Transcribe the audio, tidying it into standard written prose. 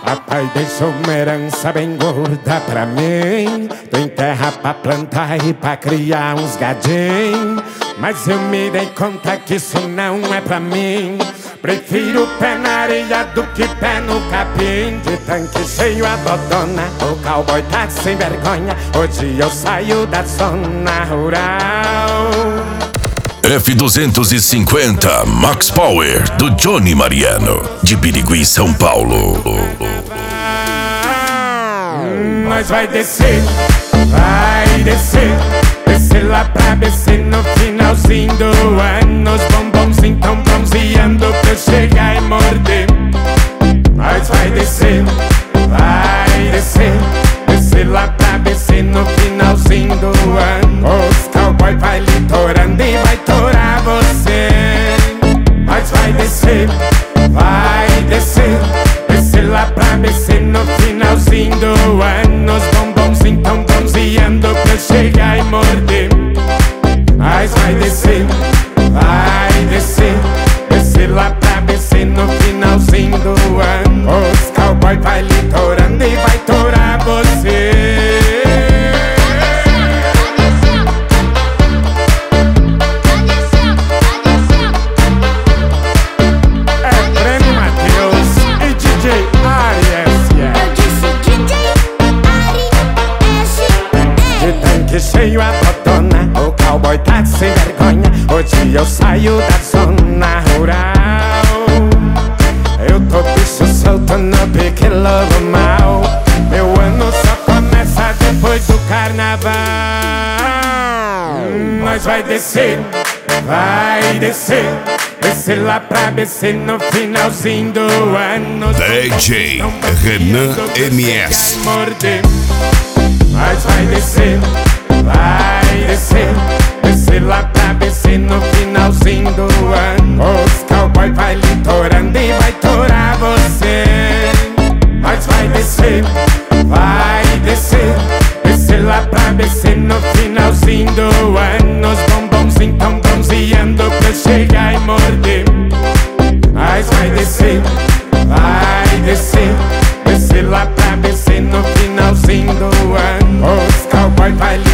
Papai deixou uma herança bem gorda pra mim. Tem terra pra plantar e pra criar uns gadinhos. Mas eu me dei conta que isso não é pra mim. Prefiro pé na areia do que pé no capim. De tanque cheio a dodona, o cowboy tá sem vergonha. Hoje eu saio da zona rural. F250 Max Power do Johnny Mariano, de Birigui, São Paulo. Nós vai descer, descer lá pra BC no finalzinho do ano. Os bombons tão bronzeando pra eu chegar e morder. Nós vai descer, descer lá pra BC no finalzinho do ano. Os cowboy vai litorando e vai torar você. Nós vai descer, descer lá pra BC no finalzinho do ano. Os bombons tão bronzeando pra eu chegar e morder. Nós vai descer, descer lá pra BC no finalzinho do ano. Os cowboy vai litorando e vai torar você. Cheio a botona, o cowboy tá sem vergonha. Hoje eu saio da zona rural. Eu tô bicho solto no pique lobo mal. Meu ano só começa depois do carnaval. Nós vai descer, descer lá pra BC no finalzinho do ano. DJ Renan MS. Nós vai descer, descer lá pra BC no finalzinho do ano. Os cowboy vai litorando e vai torar você. Nós vai descer, descer lá pra BC no finalzinho do ano. Os bombons tão bronzeando pra eu chegar e morder. Nós vai descer, descer lá pra BC no finalzinho do ano. Os cowboy vai